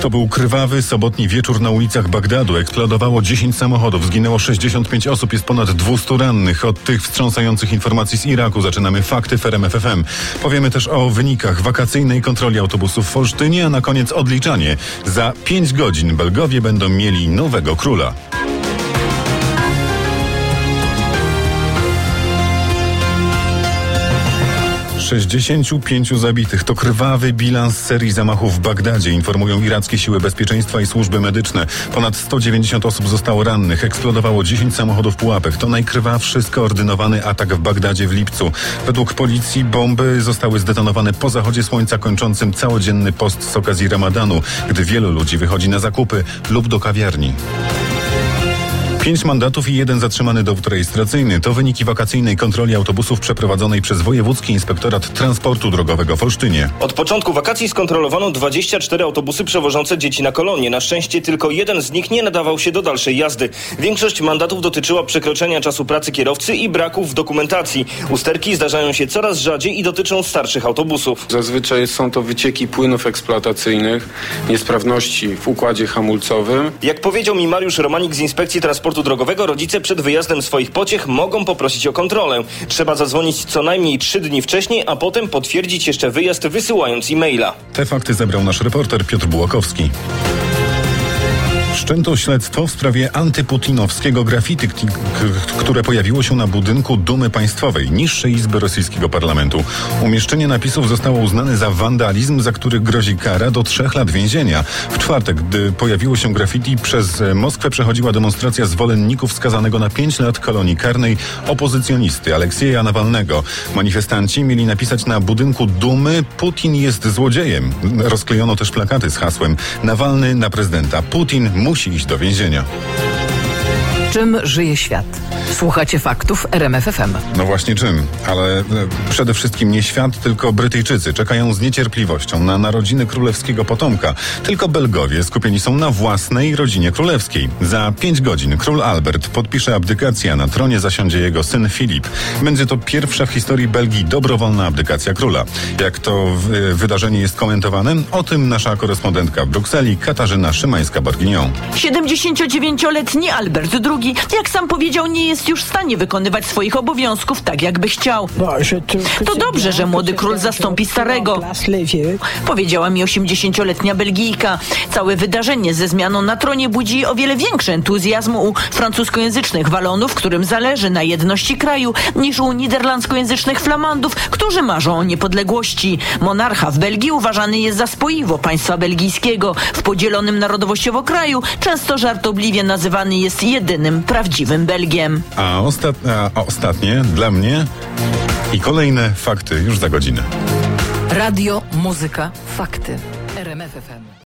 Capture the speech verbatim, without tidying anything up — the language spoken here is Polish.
To był krwawy, sobotni wieczór na ulicach Bagdadu. Eksplodowało dziesięć samochodów, zginęło sześćdziesiąt pięć osób, jest ponad dwieście rannych. Od tych wstrząsających informacji z Iraku zaczynamy fakty w R M F F M. Powiemy też o wynikach wakacyjnej kontroli autobusów w Olsztynie, a na koniec odliczanie. Za pięć godzin Belgowie będą mieli nowego króla. sześćdziesięciu pięciu zabitych. To krwawy bilans serii zamachów w Bagdadzie, informują irackie siły bezpieczeństwa i służby medyczne. Ponad sto dziewięćdziesiąt osób zostało rannych. Eksplodowało dziesięć samochodów pułapek. To najkrwawszy skoordynowany atak w Bagdadzie w lipcu. Według policji bomby zostały zdetonowane po zachodzie słońca kończącym całodzienny post z okazji Ramadanu, gdy wielu ludzi wychodzi na zakupy lub do kawiarni. Pięć mandatów i jeden zatrzymany dowód rejestracyjny. To wyniki wakacyjnej kontroli autobusów przeprowadzonej przez Wojewódzki Inspektorat Transportu Drogowego w Olsztynie. Od początku wakacji skontrolowano dwadzieścia cztery autobusy przewożące dzieci na kolonie. Na szczęście tylko jeden z nich nie nadawał się do dalszej jazdy. Większość mandatów dotyczyła przekroczenia czasu pracy kierowcy i braków w dokumentacji. Usterki zdarzają się coraz rzadziej i dotyczą starszych autobusów. Zazwyczaj są to wycieki płynów eksploatacyjnych, niesprawności w układzie hamulcowym. Jak powiedział mi Mariusz Romanik z Inspekcji Transportu Drogowego, rodzice przed wyjazdem swoich pociech mogą poprosić o kontrolę. Trzeba zadzwonić co najmniej trzy dni wcześniej, a potem potwierdzić jeszcze wyjazd, wysyłając e-maila. Te fakty zebrał nasz reporter Piotr Bułakowski. Wszczęto śledztwo w sprawie antyputinowskiego graffiti, k- k- które pojawiło się na budynku Dumy Państwowej, niższej izby rosyjskiego parlamentu. Umieszczenie napisów zostało uznane za wandalizm, za który grozi kara do trzech lat więzienia. W czwartek, gdy pojawiło się graffiti, przez Moskwę przechodziła demonstracja zwolenników skazanego na pięć lat kolonii karnej opozycjonisty Aleksieja Nawalnego. Manifestanci mieli napisać na budynku Dumy: Putin jest złodziejem. Rozklejono też plakaty z hasłem: Nawalny na prezydenta, Putin musi iść do więzienia. Czym żyje świat? Słuchacie faktów R M F F M. No właśnie czym, ale e, przede wszystkim nie świat, tylko Brytyjczycy czekają z niecierpliwością na narodziny królewskiego potomka. Tylko Belgowie skupieni są na własnej rodzinie królewskiej. Za pięć godzin król Albert podpisze abdykację, a na tronie zasiądzie jego syn Filip. Będzie to pierwsza w historii Belgii dobrowolna abdykacja króla. Jak to w, wydarzenie jest komentowane? O tym nasza korespondentka w Brukseli Katarzyna Szymańska-Borginią. siedemdziesięciodziewięcioletni Albert drugi, jak sam powiedział, nie jest już w stanie wykonywać swoich obowiązków tak, jakby chciał. To dobrze, że młody król zastąpi starego, powiedziała mi osiemdziesięcioletnia Belgijka. Całe wydarzenie ze zmianą na tronie budzi o wiele większy entuzjazm u francuskojęzycznych Walonów, którym zależy na jedności kraju, niż u niderlandzkojęzycznych Flamandów, którzy marzą o niepodległości. Monarcha w Belgii uważany jest za spoiwo państwa belgijskiego. W podzielonym narodowościowo kraju często żartobliwie nazywany jest jedynym prawdziwym Belgiem. A, ostat... a ostatnie dla mnie i kolejne fakty już za godzinę. Radio, muzyka, fakty. R M F F M.